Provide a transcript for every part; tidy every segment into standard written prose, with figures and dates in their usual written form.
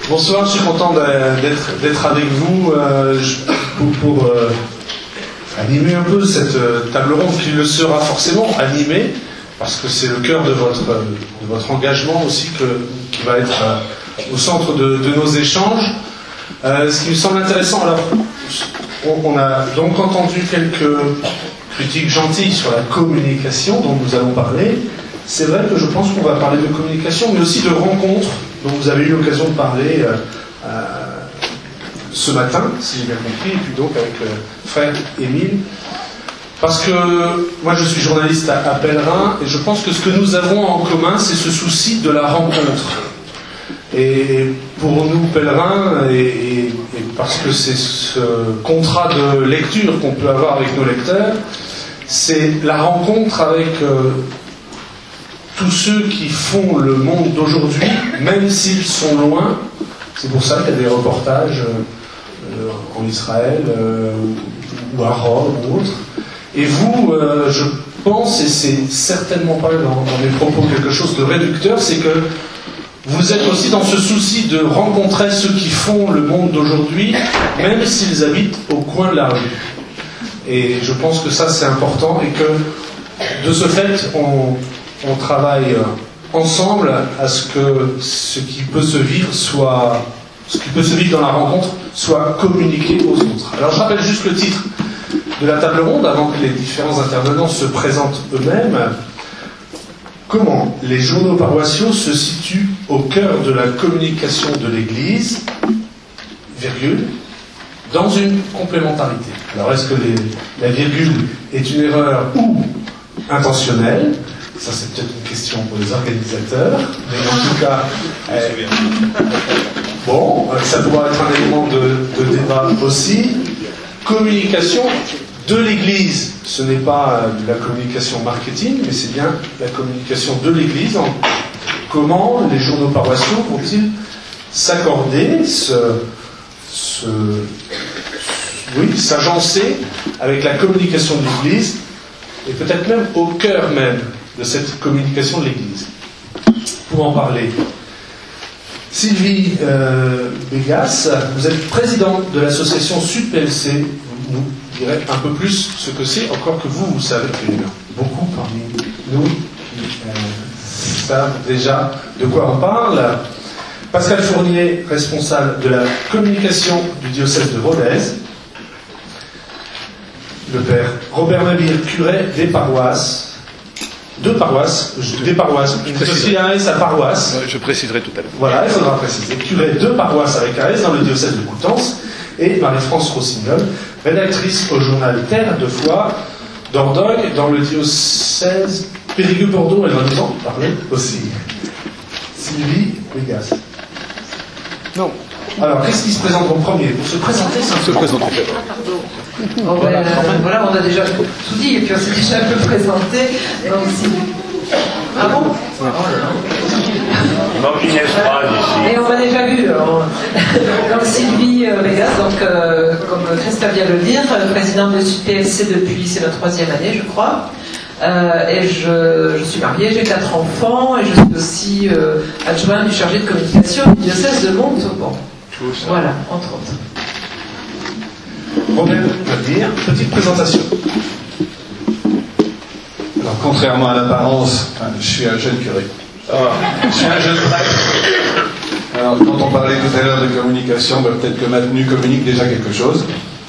Bonsoir, je suis content d'être avec vous pour animer un peu cette table ronde qui le sera forcément animée, parce que c'est le cœur de votre engagement aussi qui va être au centre de nos échanges. Ce qui me semble intéressant, alors, on a donc entendu quelques critiques gentilles sur la communication dont nous allons parler. C'est vrai que je pense qu'on va parler de communication, mais aussi de rencontres dont vous avez eu l'occasion de parler ce matin, si j'ai bien compris, et puis donc avec frère Émile. Parce que moi je suis journaliste à Pèlerin, et je pense que ce que nous avons en commun, c'est ce souci de la rencontre. Et pour nous Pèlerins, et parce que c'est ce contrat de lecture qu'on peut avoir avec nos lecteurs, c'est la rencontre avec tous ceux qui font le monde d'aujourd'hui, même s'ils sont loin. C'est pour ça qu'il y a des reportages en Israël ou à Rome ou autre. Et vous, je pense, et c'est certainement pas dans mes propos quelque chose de réducteur, c'est que vous êtes aussi dans ce souci de rencontrer ceux qui font le monde d'aujourd'hui, même s'ils habitent au coin de la rue. Et je pense que ça c'est important, et que de ce fait on travaille ensemble à ce que ce qui peut se vivre dans la rencontre soit communiqué aux autres. Alors je rappelle juste le titre de la table ronde avant que les différents intervenants se présentent eux-mêmes. Comment les journaux paroissiaux se situent au cœur de la communication de l'Église, virgule, dans une complémentarité. Alors est-ce que la virgule est une erreur ou intentionnelle? Ça c'est peut-être une question pour les organisateurs, mais en tout cas, ça pourra être un élément de débat aussi. Communication de l'Église, ce n'est pas de la communication marketing, mais c'est bien la communication de l'Église. Comment les journaux paroissiaux vont-ils s'accorder, s'agencer avec la communication de l'Église, et peut-être même au cœur même de cette communication de l'Église. Pour en parler, Sylvie Bégas, vous êtes présidente de l'association Sud PLC. Vous nous direz un peu plus ce que c'est, encore que vous savez qu'il y en a beaucoup parmi nous qui savent déjà de quoi on parle. Pascal Fournier, responsable de la communication du diocèse de Rodez. Le père Robert Mabir, curé des paroisses. Des paroisses, aussi un S à paroisse. Je préciserai tout à l'heure. Voilà, il faudra préciser. Curé de paroisse avec un S dans le diocèse de Coutances, et Marie-France Rossignol, rédactrice au journal Terre de Foi d'Ordogne, dans le diocèse Périgueux-Bordeaux. Elle va nous en parler aussi. Sylvie Bégas. Non. Alors, qu'est-ce qui se présente en premier? Pour se présenter, ça se présente en premier. Voilà, on a déjà tout dit, et puis on s'est déjà un peu présenté. Donc, ah bon? Et on m'a déjà vu. Donc Sylvie Bégas, comme Christophe vient de le dire, présidente de Sud PLC depuis, c'est notre 3e année, je crois. Et je suis mariée, j'ai 4 enfants, et je suis aussi adjointe du chargé de communication du diocèse de Montauban. Voilà, entre autres. Robert Mabir, petite présentation. Alors, contrairement à l'apparence, je suis un jeune curé. Je suis un jeune prêtre. Alors, quand on parlait tout à l'heure de communication, peut-être que ma tenue communique déjà quelque chose.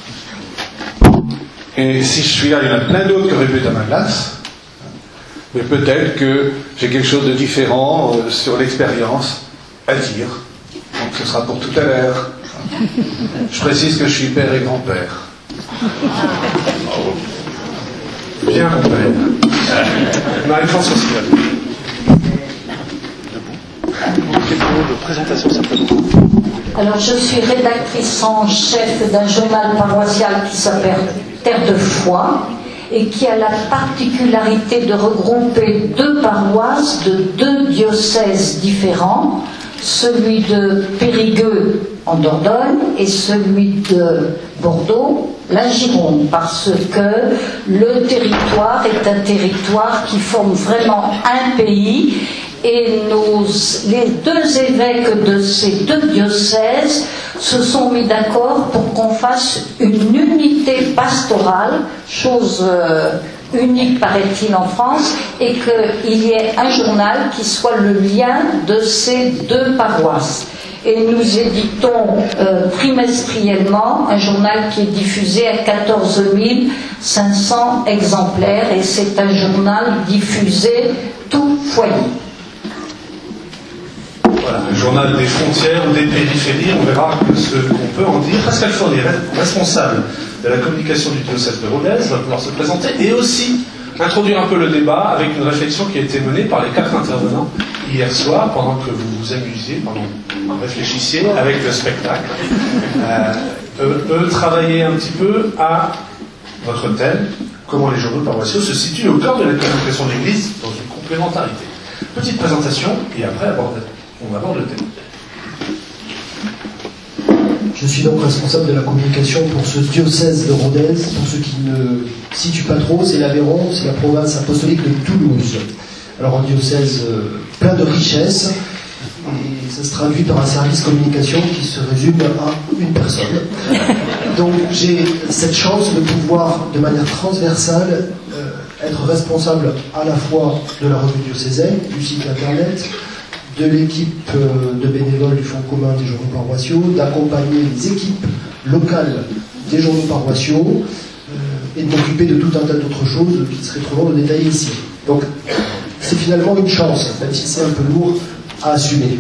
Et si je suis là, il y en a plein d'autres qui auraient pu être à ma place. Mais peut-être que j'ai quelque chose de différent sur l'expérience à dire. Donc ce sera pour tout à l'heure. Je précise que je suis père et grand-père. Bien, mon père. Marie-France Rossignol. De présentation simplement. Alors, je suis rédactrice en chef d'un journal paroissial qui s'appelle Terre de Foi et qui a la particularité de regrouper 2 paroisses de 2 diocèses différents, celui de Périgueux en Dordogne et celui de Bordeaux, la Gironde, parce que le territoire est un territoire qui forme vraiment un pays et les deux évêques de ces deux diocèses se sont mis d'accord pour qu'on fasse une unité pastorale, chose unique paraît-il en France, et qu'il y ait un journal qui soit le lien de ces deux paroisses. Et nous éditons trimestriellement un journal qui est diffusé à 14 500 exemplaires, et c'est un journal diffusé tout foyer. Voilà, le journal des frontières ou des périphéries, on verra ce qu'on peut en dire. Pascal Fournier, responsable de la communication du diocèse de Rodez, va pouvoir se présenter et aussi introduire un peu le débat avec une réflexion qui a été menée par les 4 intervenants hier soir, pendant que vous vous amusiez, pendant que vous réfléchissiez avec le spectacle. Eux travailler un petit peu à votre thème, comment les journaux paroissiaux se situent au cœur de la communication de l'Église dans une complémentarité. Petite présentation et après on aborde le thème. Je suis donc responsable de la communication pour ce diocèse de Rodez. Pour ceux qui ne situent pas trop, c'est l'Aveyron, c'est la province apostolique de Toulouse. Alors un diocèse plein de richesses, et ça se traduit par un service communication qui se résume à une personne. Donc j'ai cette chance de pouvoir, de manière transversale, être responsable à la fois de la revue diocésaine, du site internet, de l'équipe de bénévoles du Fonds commun des journaux paroissiaux, d'accompagner les équipes locales des journaux paroissiaux et de m'occuper de tout un tas d'autres choses qui seraient trop long de détailler ici. Donc c'est finalement une chance, même si c'est un peu lourd à assumer.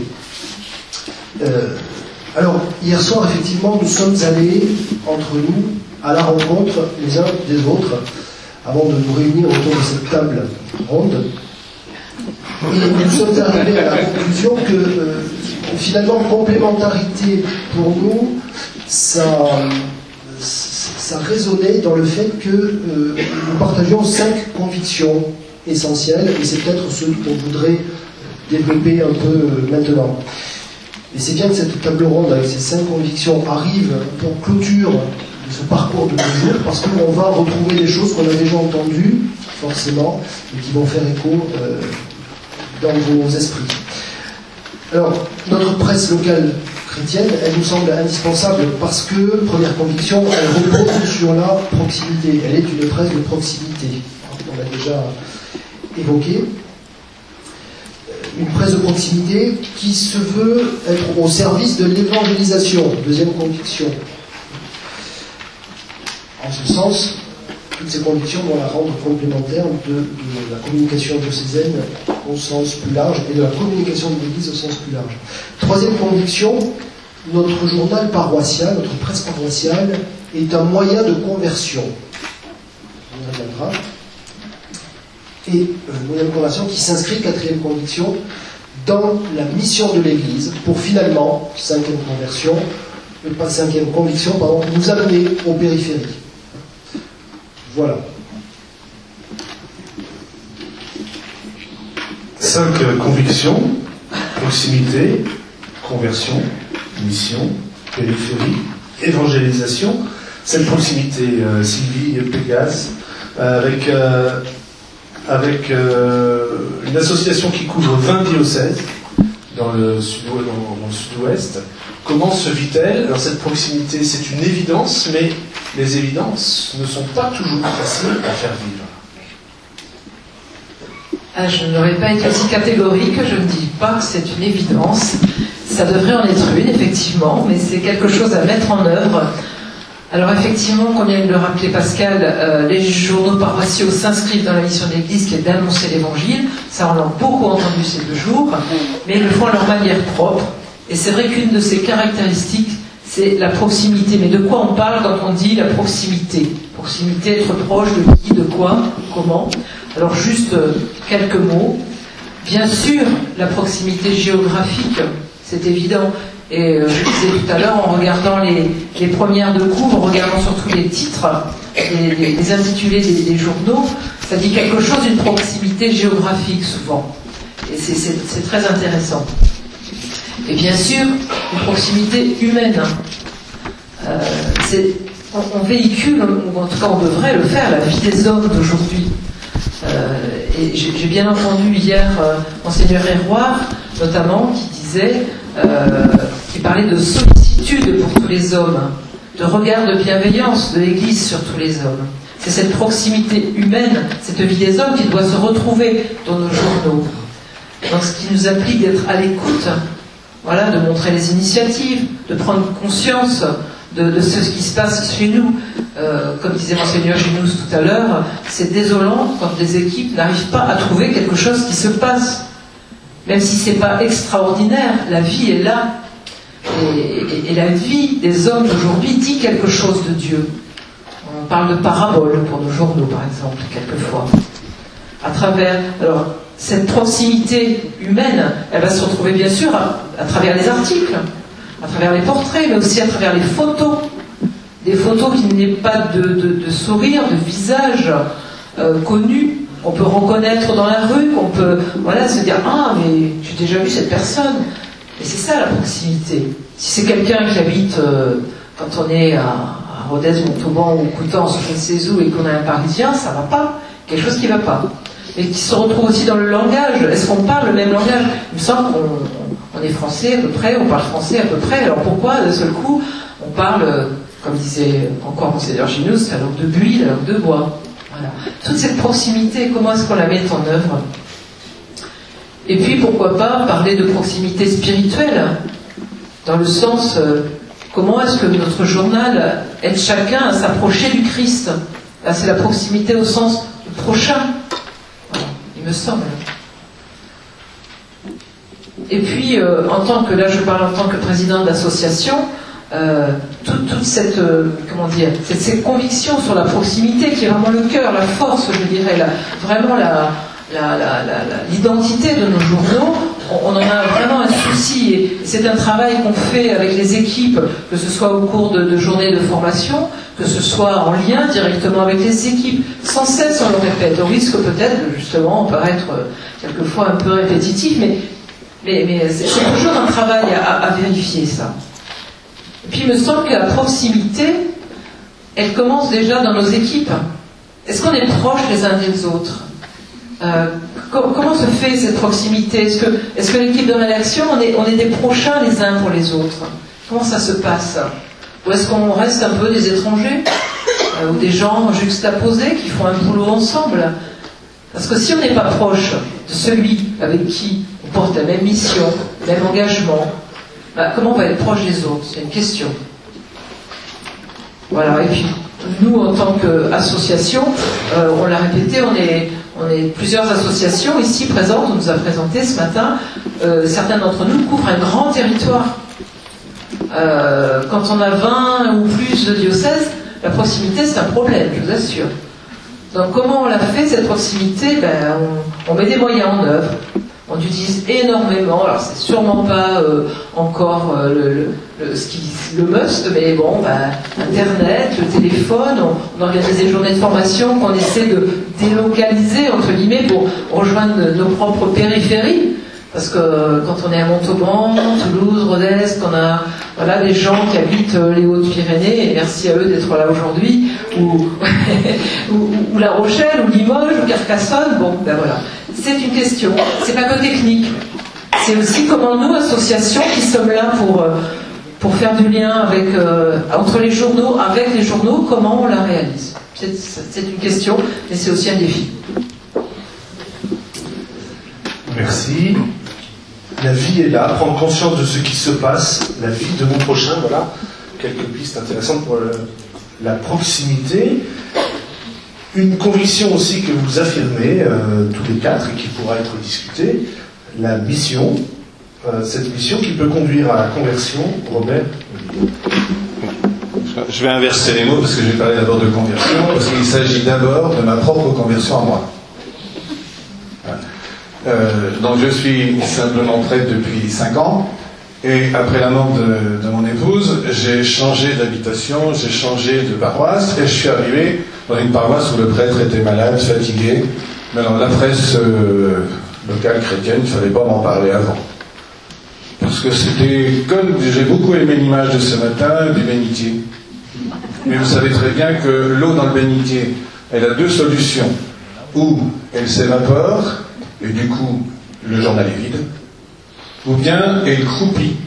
Alors, hier soir, effectivement, nous sommes allés, entre nous, à la rencontre les uns des autres, avant de nous réunir autour de cette table ronde. Et nous sommes arrivés à la conclusion que, finalement, complémentarité, pour nous, ça résonnait dans le fait que nous partagions 5 convictions essentielles, et c'est peut-être ce qu'on voudrait développer un peu maintenant. Et c'est bien que cette table ronde avec ces 5 convictions arrive pour clôture de ce parcours de 2 jours, parce qu'on va retrouver des choses qu'on a déjà entendues, forcément, et qui vont faire écho dans vos esprits. Alors, notre presse locale chrétienne, elle nous semble indispensable parce que, première conviction, elle repose sur la proximité. Elle est une presse de proximité. On l'a déjà évoqué. Une presse de proximité qui se veut être au service de l'évangélisation. Deuxième conviction. En ce sens, toutes ces convictions vont la rendre complémentaire de la communication diocésaine au sens plus large et de la communication de l'Église au sens plus large. Troisième conviction, notre journal paroissial, notre presse paroissiale est un moyen de conversion. On y reviendra. Et moyen de conversion qui s'inscrit, quatrième conviction, dans la mission de l'Église pour finalement, cinquième conviction, nous amener aux périphéries. Voilà. 5 convictions: proximité, conversion, mission, périphérie, évangélisation. Cette proximité, Sylvie Pégase, avec une association qui couvre 20 diocèses dans le sud-ouest. Comment se vit-elle? Alors cette proximité, c'est une évidence, mais les évidences ne sont pas toujours faciles à faire vivre. Je n'aurais pas été aussi catégorique, je ne dis pas que c'est une évidence. Ça devrait en être une, effectivement, mais c'est quelque chose à mettre en œuvre. Alors effectivement, comme vient de le rappeler Pascal, les journaux paroissiaux s'inscrivent dans la mission de l'Église qui est d'annoncer l'Évangile. Ça, on l'a beaucoup entendu ces 2 jours, mais ils le font à leur manière propre. Et c'est vrai qu'une de ces caractéristiques, c'est la proximité. Mais de quoi on parle quand on dit la proximité? Proximité, être proche de qui, de quoi, comment? Alors juste quelques mots. Bien sûr, la proximité géographique, c'est évident. Et je disais tout à l'heure, en regardant les premières de cours, en regardant surtout les titres, les intitulés des journaux, ça dit quelque chose d'une proximité géographique souvent. Et c'est très intéressant. Et bien sûr, une proximité humaine. On véhicule, ou en tout cas on devrait le faire, la vie des hommes d'aujourd'hui. Et j'ai bien entendu hier Monseigneur Héroard, notamment, qui parlait de sollicitude pour tous les hommes, de regard de bienveillance de l'Église sur tous les hommes. C'est cette proximité humaine, cette vie des hommes qui doit se retrouver dans nos journaux. Donc ce qui nous implique d'être à l'écoute, voilà, de montrer les initiatives, de prendre conscience de ce qui se passe chez nous. Comme disait Monseigneur Ginous tout à l'heure, c'est désolant quand des équipes n'arrivent pas à trouver quelque chose qui se passe. Même si c'est pas extraordinaire, la vie est là. Et la vie des hommes d'aujourd'hui dit quelque chose de Dieu. On parle de paraboles pour nos journaux, par exemple, quelquefois. À travers... Alors, cette proximité humaine, elle va se retrouver bien sûr à travers les articles, à travers les portraits, mais aussi à travers les photos. Des photos qui n'aient pas de sourire, de visage connu, qu'on peut reconnaître dans la rue, qu'on peut se dire « Ah, mais j'ai déjà vu cette personne ». Et c'est ça la proximité. Si c'est quelqu'un qui habite, quand on est à Rodez, Montauban ou Coutances, je ne sais où, et qu'on a un Parisien, ça ne va pas. Quelque chose qui ne va pas. Et qui se retrouve aussi dans le langage. Est-ce qu'on parle le même langage? Il me semble qu'on est français à peu près, on parle français à peu près. Alors pourquoi, d'un seul coup, on parle, comme disait encore Monseigneur Ginous, la langue de buis, la langue de bois? Voilà. Toute cette proximité, comment est-ce qu'on la met en œuvre? Et puis, pourquoi pas parler de proximité spirituelle, dans le sens, comment est-ce que notre journal aide chacun à s'approcher du Christ? Là, c'est la proximité au sens prochain. Me semble. Et puis, je parle en tant que président d'association, toute cette, cette conviction sur la proximité qui est vraiment le cœur, la force, je dirais, vraiment l'identité de nos journaux. On en a vraiment un souci et c'est un travail qu'on fait avec les équipes, que ce soit au cours de journées de formation, que ce soit en lien directement avec les équipes. Sans cesse on le répète, au risque peut-être de justement paraître quelquefois un peu répétitif, mais c'est toujours un travail à vérifier ça. Et puis il me semble que la proximité, elle commence déjà dans nos équipes. Est-ce qu'on est proches les uns des autres? Comment se fait cette proximité? Est-ce que l'équipe de rédaction, on est des prochains les uns pour les autres? Comment ça se passe? Ou est-ce qu'on reste un peu des étrangers ou des gens juxtaposés qui font un boulot ensemble? Parce que si on n'est pas proche de celui avec qui on porte la même mission, le même engagement, comment on va être proche des autres? C'est une question. Voilà, et puis nous en tant qu'association, on l'a répété, on est plusieurs associations ici présentes, on nous a présenté ce matin, certains d'entre nous couvrent un grand territoire. Quand on a 20 ou plus de diocèses, la proximité c'est un problème, je vous assure. Donc comment on l'a fait cette proximité? On met des moyens en œuvre, on utilise énormément, alors c'est sûrement pas encore le must, mais bon, Internet, le téléphone, on organise des journées de formation qu'on essaie de délocaliser, entre guillemets, pour rejoindre nos propres périphéries. Parce que quand on est à Montauban, Toulouse, Rodez, qu'on a des gens qui habitent les Hautes-Pyrénées, et merci à eux d'être là aujourd'hui, ou La Rochelle, ou Limoges, ou Carcassonne, voilà. C'est une question. C'est pas que technique. C'est aussi comment nous, associations, qui sommes là pour faire du lien entre les journaux, avec les journaux, comment on la réalise. C'est une question, mais c'est aussi un défi. Merci. La vie est là, prendre conscience de ce qui se passe, la vie de mon prochain, voilà, quelques pistes intéressantes pour la proximité. Une conviction aussi que vous affirmez, tous les quatre, et qui pourra être discutée, la mission, cette mission qui peut conduire à la conversion. Robert? Je vais inverser les mots parce que je vais parler d'abord de conversion, parce qu'il s'agit d'abord de ma propre conversion à moi. Donc je suis simplement prêtre depuis 5 ans, et après la mort de mon épouse, j'ai changé d'habitation, j'ai changé de paroisse, et je suis arrivé dans une paroisse où le prêtre était malade, fatigué. Mais dans la presse locale chrétienne, il ne fallait pas m'en parler avant. Parce que c'était comme, j'ai beaucoup aimé l'image de ce matin, du bénitier. Mais vous savez très bien que l'eau dans le bénitier, elle a 2 solutions. ou elle s'évapore, et du coup, le journal est vide, ou bien elle croupit.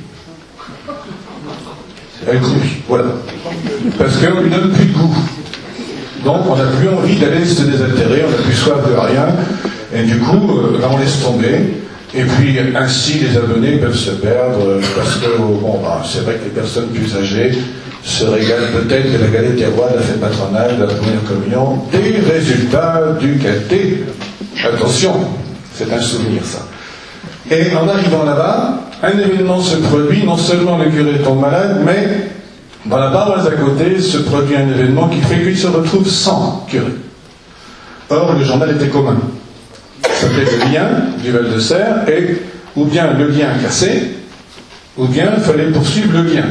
Elle croupit, voilà. Parce qu'on lui donne plus de goût. Donc on n'a plus envie d'aller se désaltérer, on n'a plus soif de rien, et du coup, on laisse tomber. Et puis ainsi les abonnés peuvent se perdre, parce que c'est vrai que les personnes plus âgées se régalent peut-être de la galette des rois, de la fête patronale, de la première communion, des résultats du caté. Attention, c'est un souvenir ça. Et en arrivant là-bas, un événement se produit, non seulement le curé tombe malade, mais dans la paroisse à côté se produit un événement qui fait qu'il se retrouve sans curé. Or, le journal était commun. Ça s'appelait le lien du Val de Serre, et ou bien le lien cassé, ou bien il fallait poursuivre le lien.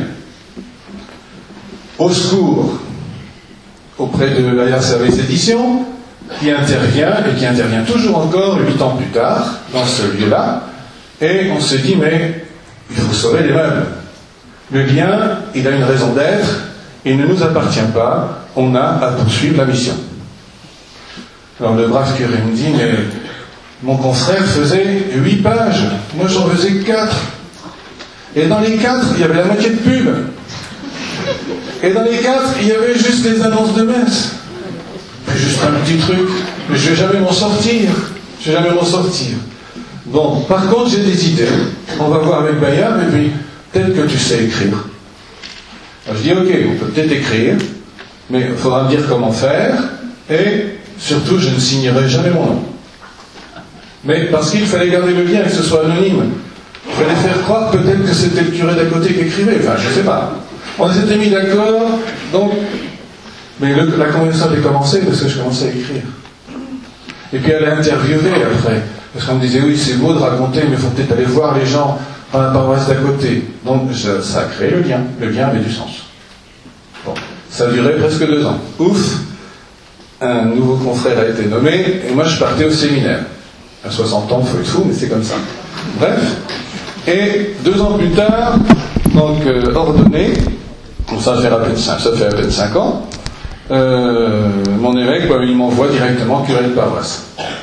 Au secours, auprès de l'AR Service Édition, qui intervient, et qui intervient toujours encore 8 ans plus tard, dans ce lieu-là, et on se dit, mais il faut sauver les meubles. Le lien, il a une raison d'être, il ne nous appartient pas, on a à poursuivre la mission. Alors le brave curé me dit, mais mon confrère faisait 8 pages, moi j'en faisais 4. Et dans les 4, il y avait la moitié de pub. Et dans les 4, il y avait juste les annonces de messe. Puis juste un petit truc, mais je vais jamais m'en sortir. Je vais jamais m'en sortir. Bon, par contre, j'ai des idées. On va voir avec Bayard, et puis, peut-être que tu sais écrire. Alors, je dis, ok, on peut peut-être écrire, mais il faudra me dire comment faire, et surtout, je ne signerai jamais mon nom. Mais parce qu'il fallait garder le lien et que ce soit anonyme. Il fallait faire croire peut-être que c'était le curé d'à côté qui écrivait. Enfin, je ne sais pas. On s'était mis d'accord, donc... Mais la conversation avait commencé parce que je commençais à écrire. Et puis elle a interviewé après. Parce qu'on me disait, oui, c'est beau de raconter, mais il faut peut-être aller voir les gens dans la paroisse d'à côté. Donc ça a créé le lien. Le lien avait du sens. Bon. Ça a duré presque 2 ans. Ouf, un nouveau confrère a été nommé, et moi je partais au séminaire. À 60 ans, il faut être fou, mais c'est comme ça. Bref. Et 2 ans plus tard, donc ordonné, ça fait à peine 5 ans, mon évêque, il m'envoie directement curé de paroisse.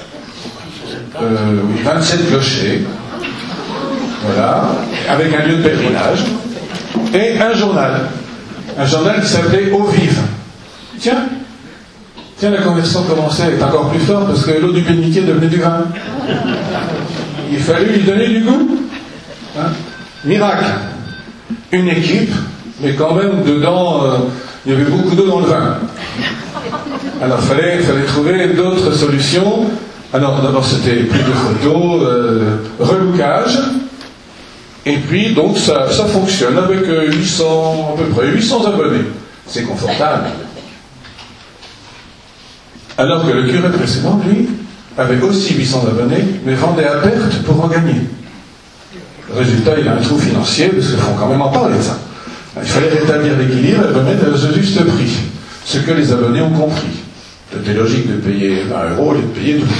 27 clochers, voilà, avec un lieu de pèlerinage, et un journal qui s'appelait Eau Vive. Tiens, la conversion commençait à être encore plus forte parce que l'eau du bénitier devenait du vin. Il fallait lui donner du goût. Hein? Miracle. Une équipe, mais quand même dedans, il y avait beaucoup d'eau dans le vin. Alors il fallait trouver d'autres solutions. Alors d'abord c'était plus de photos, relookage, et puis donc ça fonctionne avec à peu près 800 abonnés. C'est confortable. Alors que le curé précédent, lui, avait aussi 800 abonnés, mais vendait à perte pour en gagner. Résultat, il a un trou financier, parce qu'il faut quand même en parler de ça. Il fallait rétablir l'équilibre et remettre à ce juste prix. Ce que les abonnés ont compris. C'était logique de payer 20 € au lieu de payer 12.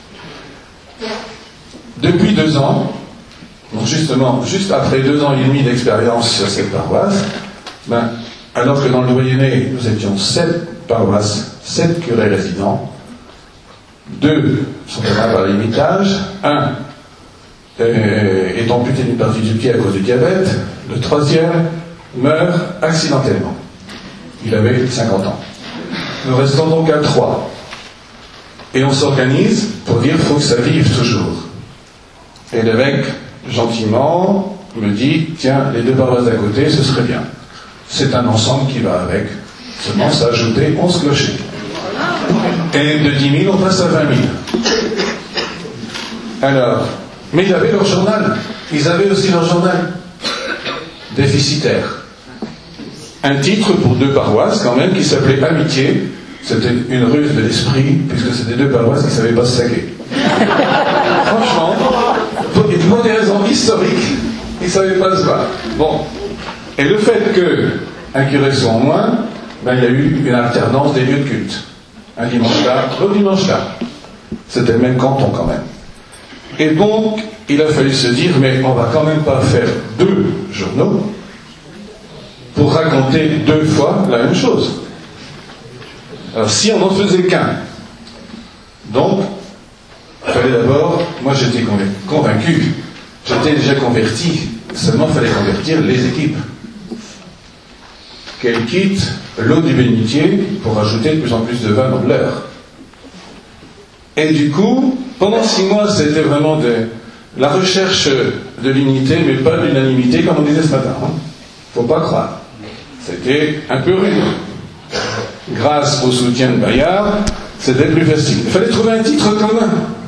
Depuis 2 ans, donc justement, juste après 2 ans et demi d'expérience sur cette paroisse, alors que dans le Doyenné, nous étions 7 paroisses, 7 curés résidents, 2 sont atteints par l'imitage, 1 est amputé d'une partie du pied à cause du diabète, le 3e meurt accidentellement. Il avait 50 ans. Nous restons donc à 3. Et on s'organise pour dire qu'il faut que ça vive toujours. Et l'évêque, gentiment, me dit, tiens, les 2 paroisses d'à côté, ce serait bien. C'est un ensemble qui va avec. Seulement, ça a ajouté 11 clochers. Et de 10 000, on passe à 20 000. Alors, mais ils avaient leur journal. Ils avaient aussi leur journal. Déficitaire. Un titre pour 2 paroisses, quand même, qui s'appelait Amitié. C'était une ruse de l'esprit, puisque c'était 2 paroisses qui ne savaient pas se saquer. Franchement, pour des raisons historiques, ils ne savaient pas se battre. Bon. Et le fait qu'un curé soit en moins, il y a eu une alternance des lieux de culte. Un dimanche là, l'autre dimanche là. C'était le même canton quand même. Et donc, il a fallu se dire, mais on va quand même pas faire 2 journaux pour raconter 2 fois la même chose. Alors si on n'en faisait qu'un, Donc, il fallait d'abord, moi j'étais convaincu, j'étais déjà converti, seulement il fallait convertir les équipes. Qu'elles quittent l'eau du bénitier pour ajouter de plus en plus de vin dans leur. Et du coup, pendant 6 mois, c'était vraiment la recherche de l'unité, mais pas de l'unanimité, comme on disait ce matin. Faut pas croire. C'était un peu rude. Grâce au soutien de Bayard, c'était plus facile. Il fallait trouver un titre commun.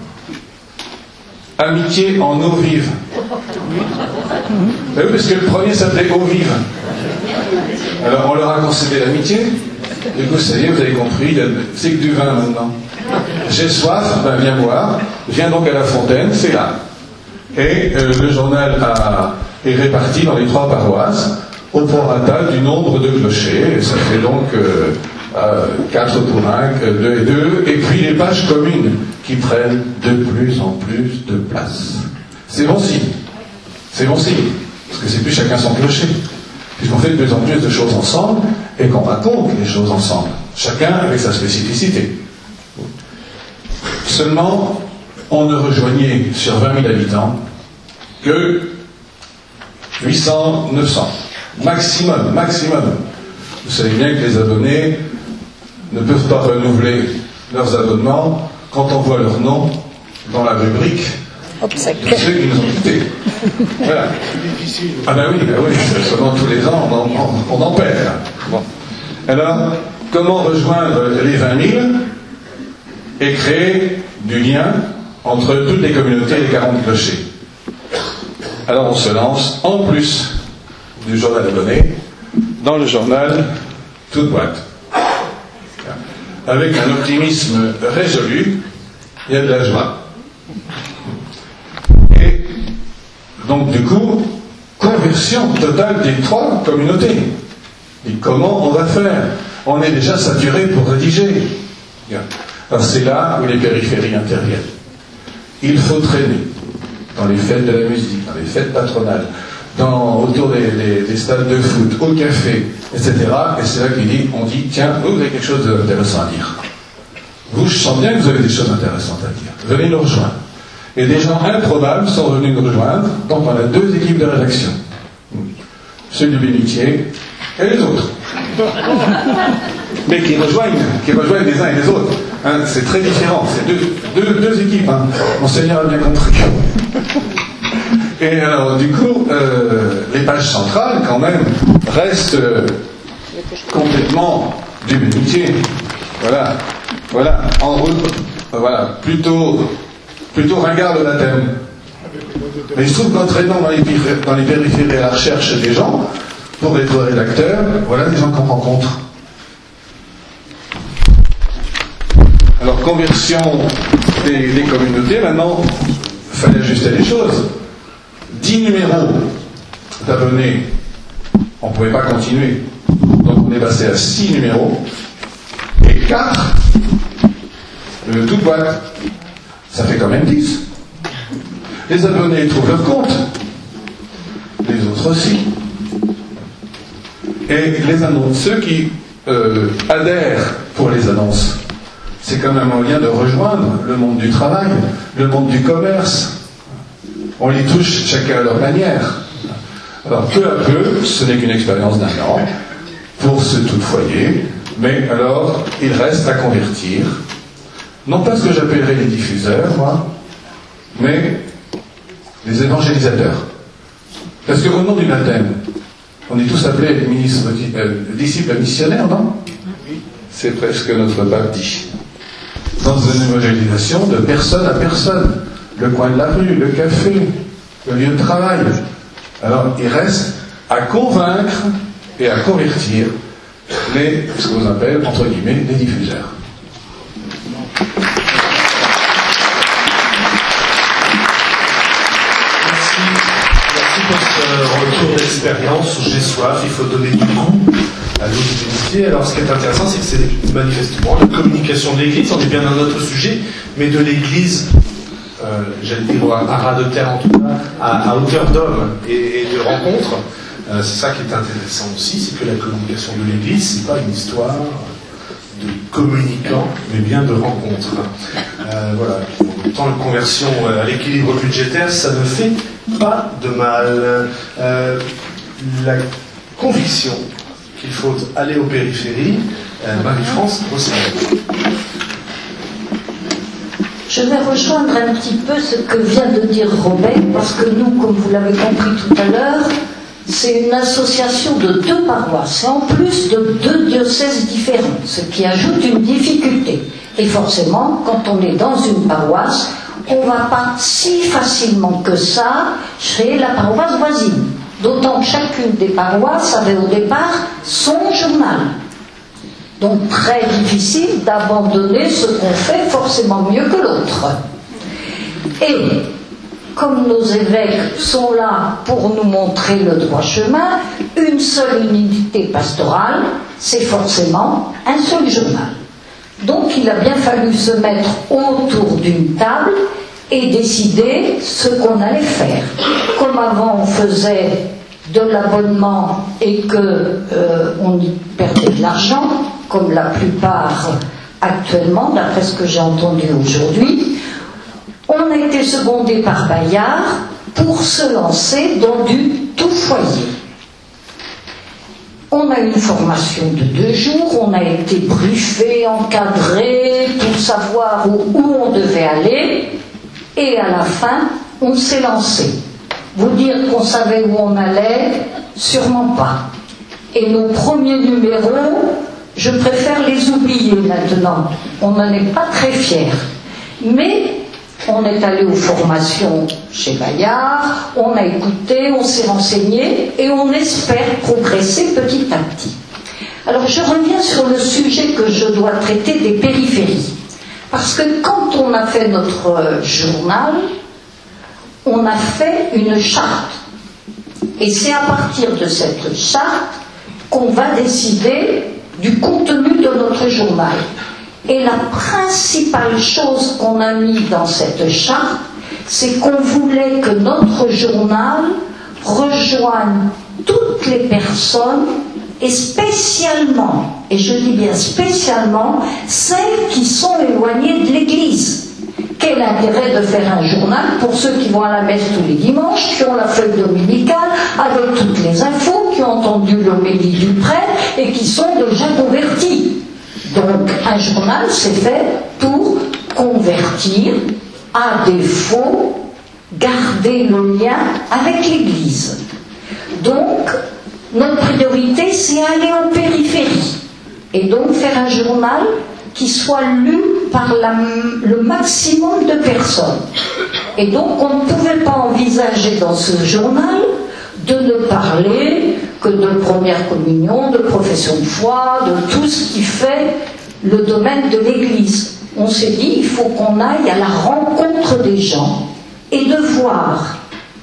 Amitié en eau vive. Oui, parce que le premier s'appelait eau vive. Alors on leur a concédé l'amitié. Du coup, ça y est, vous avez compris, c'est que du vin maintenant. J'ai soif, ben viens boire. Viens donc à la fontaine, c'est là. Et le journal est réparti dans les 3 paroisses au prorata du nombre de clochers. Et ça fait donc 4 pour 1, 2 et 2. Et puis les pages communes qui prennent de plus en plus de place. C'est bon signe. C'est bon signe. Parce que c'est plus chacun son clocher. Puisqu'on fait de plus en plus de choses ensemble et qu'on raconte les choses ensemble. Chacun avec sa spécificité. Seulement, on ne rejoignait sur 20 000 habitants que 800, 900. Maximum. Vous savez bien que les abonnés ne peuvent pas renouveler leurs abonnements quand on voit leur nom dans la rubrique de ceux qui nous ont quittés. Voilà. Ah ben oui, seulement tous les ans, on en perd. Bon. Alors, comment rejoindre les 20 000 et créer du lien entre toutes les communautés et les 40 clochers? Alors on se lance, en plus du journal abonné, dans le journal Toute Boîte. Avec un optimisme résolu, il y a de la joie. Et donc du coup, conversion totale des 3 communautés. Et comment on va faire? On est déjà saturé pour rédiger. Alors c'est là où les périphéries interviennent. Il faut traîner dans les fêtes de la musique, dans les fêtes patronales, autour des stades de foot, au café, etc. Et c'est là on dit, tiens, vous avez quelque chose d'intéressant à dire. Vous, je sens bien que vous avez des choses intéressantes à dire. Venez nous rejoindre. Et des gens improbables sont venus nous rejoindre. Donc on a 2 équipes de rédaction. Ceux du bénitier et les autres. Mais qui rejoignent les uns et les autres. Hein, c'est très différent. C'est deux équipes. Hein. Monseigneur a bien compris. Et alors, du coup, les pages centrales, quand même, restent complètement du bénitier. Voilà. En route, voilà. Plutôt ringard le baptême. Mais il se trouve qu'en traînant dans les périphéries à la recherche des gens, pour être rédacteur, voilà les gens qu'on rencontre. Alors, conversion des communautés, maintenant, il fallait ajuster les choses. 10 numéros d'abonnés, on ne pouvait pas continuer. Donc on est passé à 6 numéros, et 4 de toute boîte. Ça fait quand même 10. Les abonnés trouvent leur compte, les autres aussi. Et les annonces, ceux qui adhèrent pour les annonces, c'est quand même un moyen de rejoindre le monde du travail, le monde du commerce. On les touche chacun à leur manière. Alors peu à peu, ce n'est qu'une expérience d'1 an pour ce tout foyer, mais alors il reste à convertir, non pas ce que j'appellerais les diffuseurs, moi, mais les évangélisateurs. Parce qu'au nom du baptême, on est tous appelés disciples missionnaires, non? C'est presque notre pape dit. Dans une évangélisation de personne à personne. Le coin de la rue, le café, le lieu de travail. Alors, il reste à convaincre et à convertir ce qu'on appelle, entre guillemets, les diffuseurs. Merci pour ce retour d'expérience où j'ai soif, il faut donner du goût à l'autre. Alors, ce qui est intéressant, c'est que c'est manifestement la communication de l'Église. On est bien dans notre sujet, mais de l'Église. J'allais dire à ras de terre en tout cas, à hauteur d'homme et de rencontre. C'est ça qui est intéressant aussi, c'est que la communication de l'Église, c'est pas une histoire de communicants, mais bien de rencontres. Voilà, en temps de conversion à l'équilibre budgétaire, ça ne fait pas de mal. La conviction qu'il faut aller aux périphéries, Marie-France Rossel. Je vais rejoindre un petit peu ce que vient de dire Robert, parce que nous, comme vous l'avez compris tout à l'heure, c'est une association de 2 paroisses, et en plus de 2 diocèses différents, ce qui ajoute une difficulté. Et forcément, quand on est dans une paroisse, on ne va pas si facilement que ça chez la paroisse voisine. D'autant que chacune des paroisses avait au départ son journal. Donc très difficile d'abandonner ce qu'on fait forcément mieux que l'autre. Et comme nos évêques sont là pour nous montrer le droit chemin, une seule unité pastorale, c'est forcément un seul journal. Donc il a bien fallu se mettre autour d'une table et décider ce qu'on allait faire. Comme avant on faisait de l'abonnement et qu'on y perdait de l'argent, comme la plupart actuellement, d'après ce que j'ai entendu aujourd'hui, on a été secondé par Bayard pour se lancer dans du tout foyer. On a eu une formation de 2 jours, on a été briefé, encadré pour savoir où on devait aller, et à la fin, on s'est lancé. Vous dire qu'on savait où on allait, sûrement pas. Et nos premiers numéros, je préfère les oublier maintenant. On n'en est pas très fiers. Mais on est allé aux formations chez Bayard, on a écouté, on s'est renseigné et on espère progresser petit à petit. Alors je reviens sur le sujet que je dois traiter des périphéries. Parce que quand on a fait notre journal, on a fait une charte. Et c'est à partir de cette charte qu'on va décider du contenu de notre journal. Et la principale chose qu'on a mis dans cette charte, c'est qu'on voulait que notre journal rejoigne toutes les personnes, et spécialement, et je dis bien spécialement, celles qui sont éloignées de l'Église. Quel intérêt de faire un journal pour ceux qui vont à la messe tous les dimanches, qui ont la feuille dominicale, avec toutes les infos, qui ont entendu l'homélie du prêtre et qui sont déjà convertis. Donc un journal, c'est fait pour convertir, à défaut, garder le lien avec l'Église. Donc, notre priorité, c'est aller en périphérie. Et donc faire un journal qui soit lu par le maximum de personnes. Et donc on ne pouvait pas envisager dans ce journal de ne parler que de première communion, de profession de foi, de tout ce qui fait le domaine de l'Église. On s'est dit, il faut qu'on aille à la rencontre des gens et de voir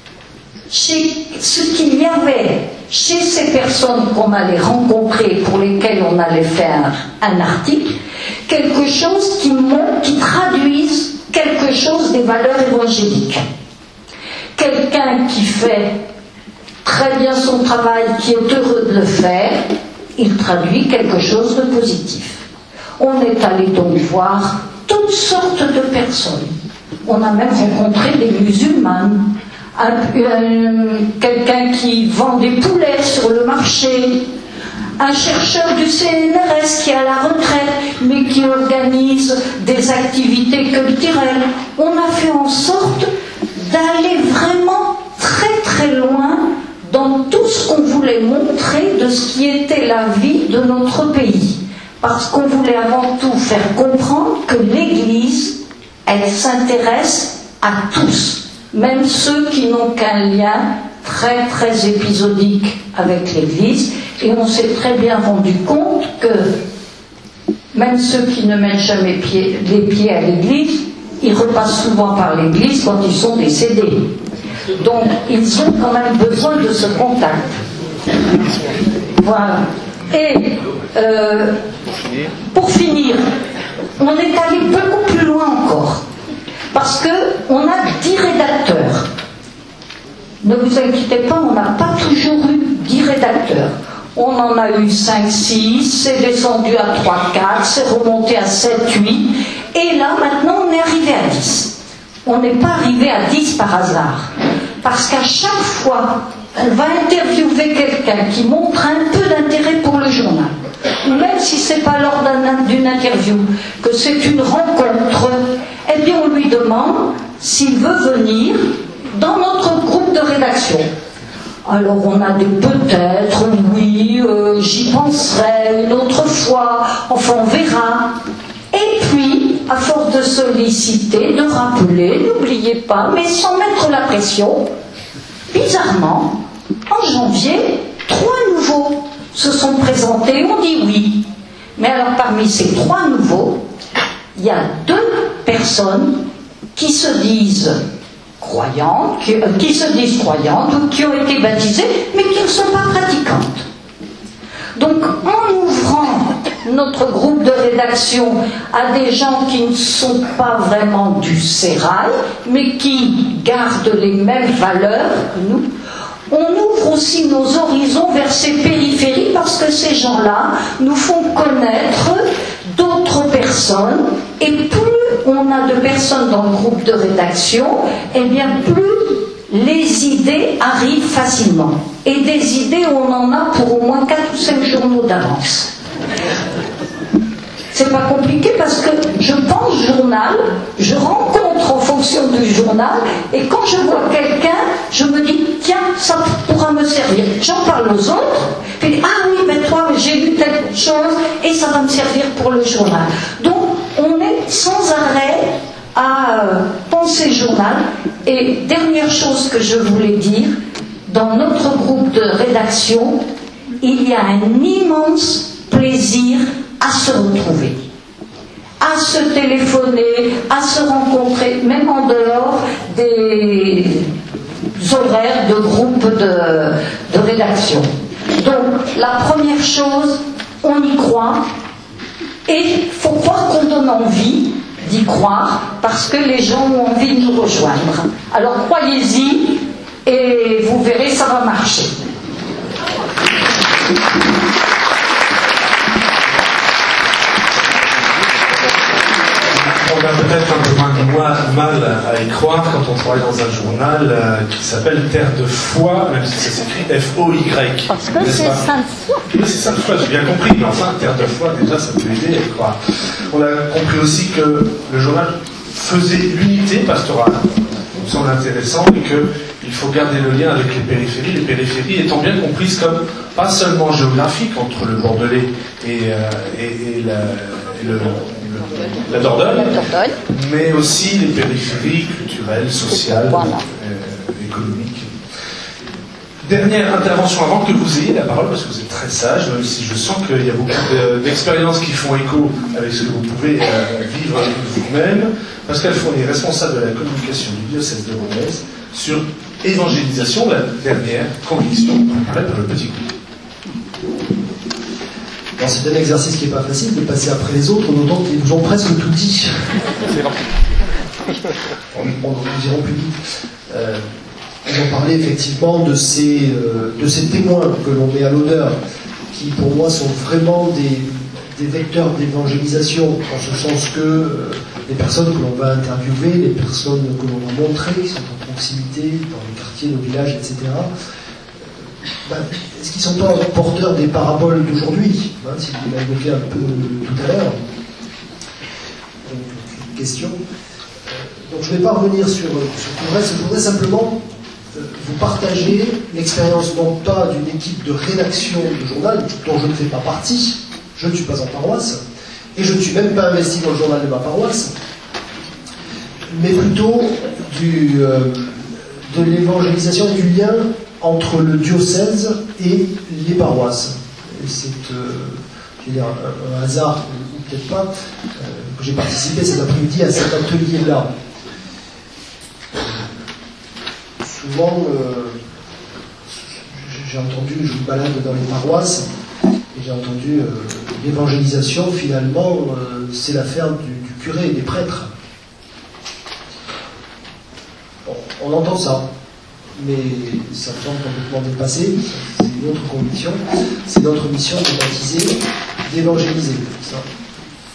chez ce qu'il y avait chez ces personnes qu'on allait rencontrer, pour lesquelles on allait faire un article, quelque chose qui traduise quelque chose des valeurs évangéliques. Quelqu'un qui fait très bien son travail, qui est heureux de le faire, il traduit quelque chose de positif. On est allé donc voir toutes sortes de personnes. On a même rencontré des musulmanes, quelqu'un qui vend des poulets sur le marché, un chercheur du CNRS qui est à la retraite mais qui organise des activités culturelles. On a fait en sorte d'aller vraiment très très loin dans tout ce qu'on voulait montrer de ce qui était la vie de notre pays. Parce qu'on voulait avant tout faire comprendre que l'Église, elle s'intéresse à tous, même ceux qui n'ont qu'un lien très très épisodique avec l'Église. Et on s'est très bien rendu compte que même ceux qui ne mettent jamais les pieds à l'Église, ils repassent souvent par l'Église quand ils sont décédés. Donc ils ont quand même besoin de ce contact. Voilà. Et pour finir, on est allé beaucoup plus loin encore, parce qu'on a 10 rédacteurs. Ne vous inquiétez pas, on n'a pas toujours eu 10 rédacteurs. On en a eu 5, 6, c'est descendu à 3, 4, c'est remonté à 7, 8, Et là, maintenant, on est arrivé à 10. On n'est pas arrivé à 10 par hasard. Parce qu'à chaque fois, on va interviewer quelqu'un qui montre un peu d'intérêt pour le journal. Même si ce n'est pas lors d'une interview, que c'est une rencontre, eh bien on lui demande s'il veut venir dans notre groupe de rédaction. Alors on a des peut-être, oui, j'y penserai une autre fois, enfin on verra. Et puis, à force de solliciter, de rappeler, n'oubliez pas, mais sans mettre la pression, bizarrement, en janvier, 3 nouveaux se sont présentés et ont dit oui. Mais alors parmi ces 3 nouveaux, il y a 2 personnes qui se disent croyantes, qui se disent croyantes ou qui ont été baptisées, mais qui ne sont pas pratiquantes. Donc en ouvrant notre groupe de rédaction à des gens qui ne sont pas vraiment du sérail, mais qui gardent les mêmes valeurs que nous, on ouvre aussi nos horizons vers ces périphéries parce que ces gens-là nous font connaître d'autres personnes et plus on a de personnes dans le groupe de rédaction, eh bien plus les idées arrivent facilement. Et des idées, on en a pour au moins 4 ou 5 journaux d'avance. C'est pas compliqué parce que je pense journal, je rencontre en fonction du journal, et quand je vois quelqu'un, je me dis, tiens, ça pourra me servir. J'en parle aux autres, puis ah oui, mais toi, j'ai lu telle chose, et ça va me servir pour le journal. Donc, on est sans arrêt à penser journal. Et dernière chose que je voulais dire, dans notre groupe de rédaction, il y a un immense plaisir à se retrouver, à se téléphoner, à se rencontrer, même en dehors des horaires de groupe de rédaction. Donc, la première chose, on y croit, et il faut croire qu'on donne envie d'y croire, parce que les gens ont envie de nous rejoindre. Alors, croyez-y, et vous verrez, ça va marcher. On a peut-être un peu moins mal à y croire quand on travaille dans un journal qui s'appelle Terre de Foi, même si ça s'écrit F-O-Y. Parce que c'est Sainte-Foi. Oui, c'est Sainte-Foi, j'ai bien compris, mais enfin, Terre de Foi, déjà, ça peut aider à y croire. On a compris aussi que le journal faisait l'unité pastorale, ça me semble intéressant, et qu'il faut garder le lien avec les périphéries étant bien comprises comme pas seulement géographique entre le Bordelais et la Dordogne, mais aussi les périphéries culturelles, sociales, économiques. Dernière intervention avant que vous ayez la parole, parce que vous êtes très sage, même si je sens qu'il y a beaucoup d'expériences qui font écho avec ce que vous pouvez vivre vous-même. Pascal Fournier, responsable de la communication du diocèse de Rodez, sur évangélisation, la dernière conviction par le petit groupe. Alors, c'est un exercice qui n'est pas facile de passer après les autres, en autant qu'ils nous ont presque tout dit. Nous irons plus vite. On va parler effectivement de ces témoins que l'on met à l'honneur, qui pour moi sont vraiment des vecteurs d'évangélisation, en ce sens que les personnes que l'on va interviewer, les personnes que l'on va montrer, qui sont en proximité, dans les quartiers, nos villages, etc., est-ce qu'ils ne sont pas porteurs des paraboles d'aujourd'hui, si vous l'avez évoqué un peu tout à l'heure? Donc, une question. Donc je ne vais pas revenir sur tout le reste, je voudrais simplement vous partager l'expérience non pas d'une équipe de rédaction de journal, dont je ne fais pas partie, je ne suis pas en paroisse, et je ne suis même pas investi dans le journal de ma paroisse, mais plutôt de l'évangélisation et du lien entre le diocèse et les paroisses. Et c'est un hasard, ou peut-être pas, que j'ai participé cet après-midi à cet atelier-là. Souvent, j'ai entendu, je me balade dans les paroisses, et j'ai entendu l'évangélisation, finalement, c'est l'affaire du curé et des prêtres. Bon, on entend ça, mais ça me semble complètement dépassé, c'est une autre conviction, c'est notre mission de baptiser, d'évangéliser. Ça.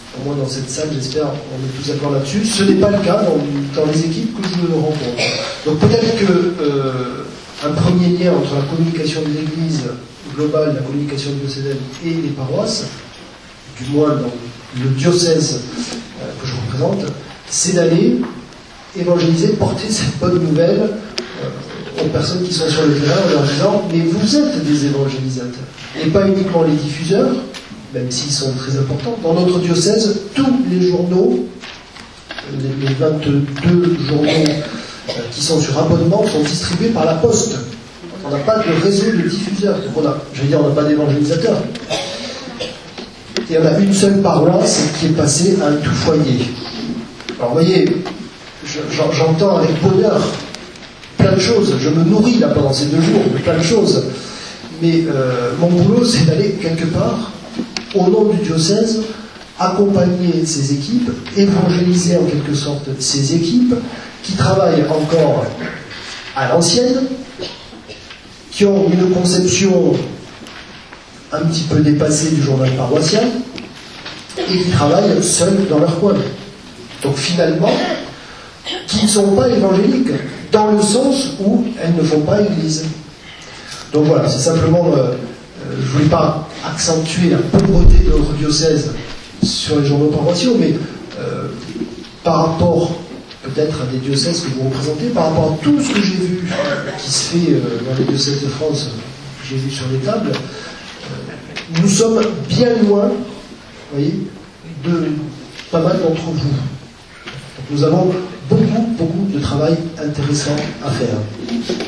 au moins dans cette salle, j'espère, on est tous d'accord là-dessus. Ce n'est pas le cas dans les équipes que je rencontre. Donc peut-être qu'un premier lien entre la communication de l'Église globale, la communication diocésaine et les paroisses, du moins dans le diocèse que je représente, c'est d'aller évangéliser, porter cette bonne nouvelle aux personnes qui sont sur le terrain en leur disant « mais vous êtes des évangélisateurs ». Et pas uniquement les diffuseurs, même s'ils sont très importants. Dans notre diocèse, tous les journaux, les 22 journaux qui sont sur abonnement sont distribués par la Poste. On n'a pas de réseau de diffuseurs. Donc on n'a pas d'évangélisateurs. Et on a une seule paroisse qui est passée à un tout foyer. Alors vous voyez, j'entends avec bonheur plein de choses. Je me nourris là pendant ces 2 jours de plein de choses. Mais mon boulot, c'est d'aller quelque part, au nom du diocèse, accompagner ces équipes, évangéliser en quelque sorte ces équipes qui travaillent encore à l'ancienne, qui ont une conception un petit peu dépassée du journal paroissial et qui travaillent seuls dans leur coin. Donc finalement, qui ne sont pas évangéliques, dans le sens où elles ne font pas église. Donc voilà, c'est simplement, je ne voulais pas accentuer la pauvreté de notre diocèse sur les journaux paroissiaux, mais par rapport peut-être à des diocèses que vous représentez, par rapport à tout ce que j'ai vu qui se fait dans les diocèses de France, que j'ai vu sur les tables, nous sommes bien loin, vous voyez, de pas mal d'entre vous. Donc nous avons beaucoup de travail intéressant à faire.